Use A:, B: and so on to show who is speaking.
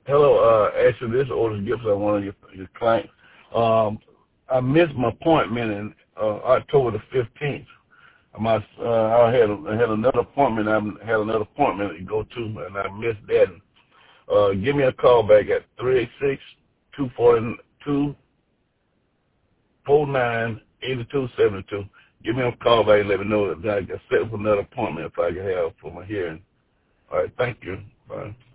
A: Hello, actually, this is Otis Gibson. I'm one of your clients. I missed my appointment in October the 15th. I had another appointment. I had another appointment to go to, and I missed that. Give me a call back at 386-242-498272. Give me a call back and let me know that I can set up another appointment if I can have for my hearing. All right, thank you. Bye.